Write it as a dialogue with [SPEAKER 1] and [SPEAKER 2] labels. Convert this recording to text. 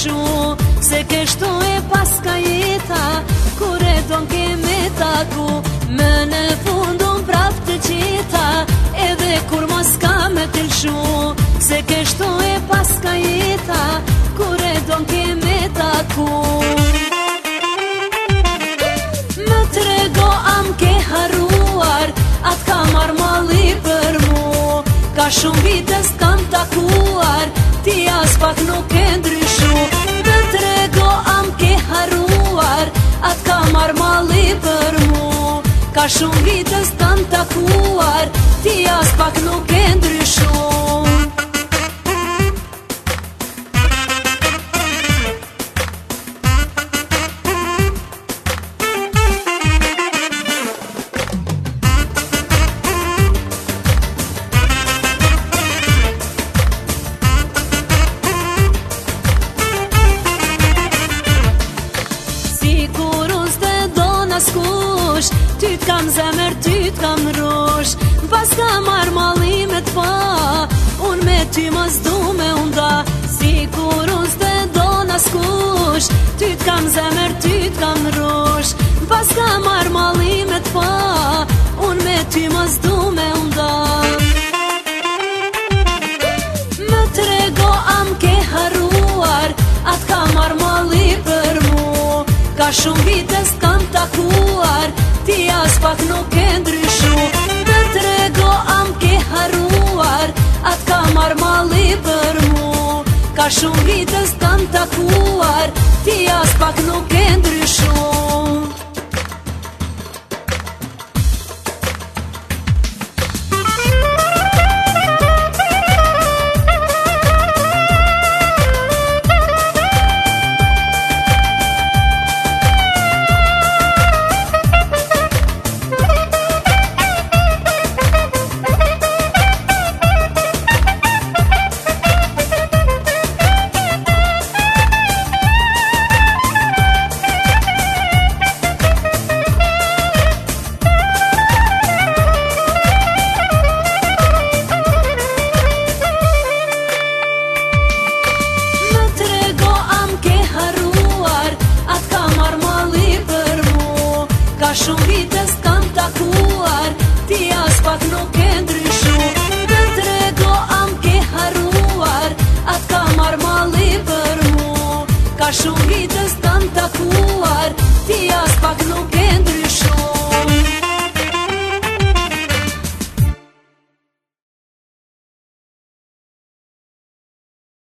[SPEAKER 1] ndryshu, se ke shtu e paska jeta, kur e don ke me taku, më në fundon prap të qeta, edhe kur mos ka me të lshu, se ke shtu e paska jeta, kur e don ke me taku. Më trego am ke haruar, atë ka marrë malli për mu, ka shumë vite s'kam takuar, ti as pak nuk e ndryshu. Më trego am ke haruar, atë ka marrë malli për mu, ka shumë vite s'kam takuar, ti as pak nuk e ndryshu. Skush, ty t'kam zemër, ty t'kam rush, pas ka marrë mallimet pa, unë me ty mos du me unda, si kur unë s'te do naskush, ty t'kam zemër, ty t'kam rush, pas ka marrë mallimet pa, unë me ty mos du me unda. Më trego am ke haruar, atë ka marrë malli për mu, ka shumë vite s'kam takuar, ti as pak nuk e ndryshu. Më trego am ke haruar, atë ka marrë malli për mu, ka shumë vite s'kam takuar, ti as pak nuk e ndryshu.